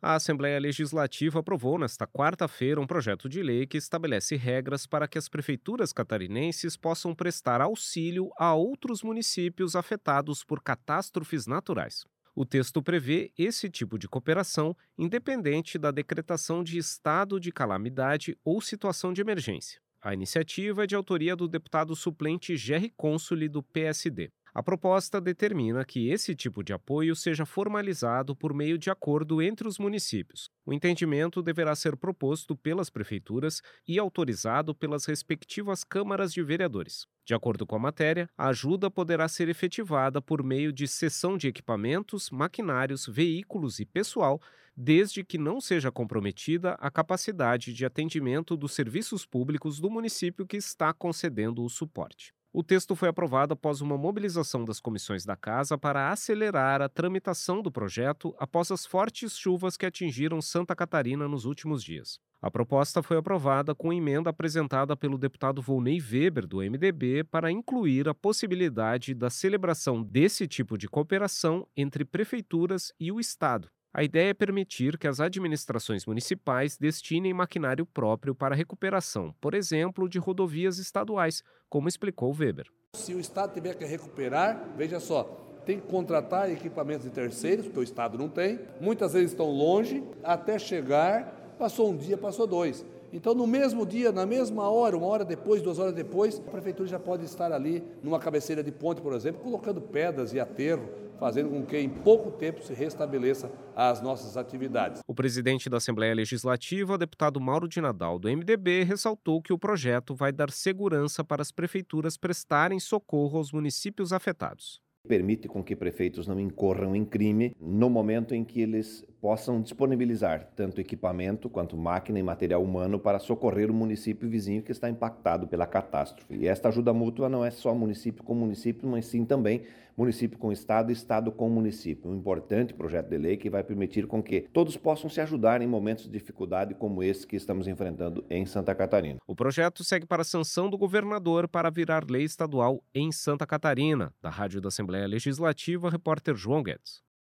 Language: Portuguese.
A Assembleia Legislativa aprovou nesta quarta-feira um projeto de lei que estabelece regras para que as prefeituras catarinenses possam prestar auxílio a outros municípios afetados por catástrofes naturais. O texto prevê esse tipo de cooperação independente da decretação de estado de calamidade ou situação de emergência. A iniciativa é de autoria do deputado suplente Gerry Consoli, do PSD. A proposta determina que esse tipo de apoio seja formalizado por meio de acordo entre os municípios. O entendimento deverá ser proposto pelas prefeituras e autorizado pelas respectivas câmaras de vereadores. De acordo com a matéria, a ajuda poderá ser efetivada por meio de cessão de equipamentos, maquinários, veículos e pessoal, desde que não seja comprometida a capacidade de atendimento dos serviços públicos do município que está concedendo o suporte. O texto foi aprovado após uma mobilização das comissões da Casa para acelerar a tramitação do projeto após as fortes chuvas que atingiram Santa Catarina nos últimos dias. A proposta foi aprovada com emenda apresentada pelo deputado Volney Weber, do MDB, para incluir a possibilidade da celebração desse tipo de cooperação entre prefeituras e o Estado. A ideia é permitir que as administrações municipais destinem maquinário próprio para a recuperação, por exemplo, de rodovias estaduais, como explicou Weber. Se o Estado tiver que recuperar, veja só, tem que contratar equipamentos de terceiros, porque o Estado não tem. Muitas vezes estão longe, até chegar, passou um dia, passou dois. Então, no mesmo dia, na mesma hora, 1 hora depois, 2 horas depois, a prefeitura já pode estar ali, numa cabeceira de ponte, por exemplo, colocando pedras e aterro, fazendo com que em pouco tempo se restabeleça as nossas atividades. O presidente da Assembleia Legislativa, deputado Mauro de Nadal, do MDB, ressaltou que o projeto vai dar segurança para as prefeituras prestarem socorro aos municípios afetados. Permite com que prefeitos não incorram em crime no momento em que eles possam disponibilizar tanto equipamento quanto máquina e material humano para socorrer o município vizinho que está impactado pela catástrofe. E esta ajuda mútua não é só município com município, mas sim também município com estado e estado com município. Um importante projeto de lei que vai permitir com que todos possam se ajudar em momentos de dificuldade como esse que estamos enfrentando em Santa Catarina. O projeto segue para a sanção do governador para virar lei estadual em Santa Catarina. Da Rádio da Assembleia Legislativa, repórter João Guedes.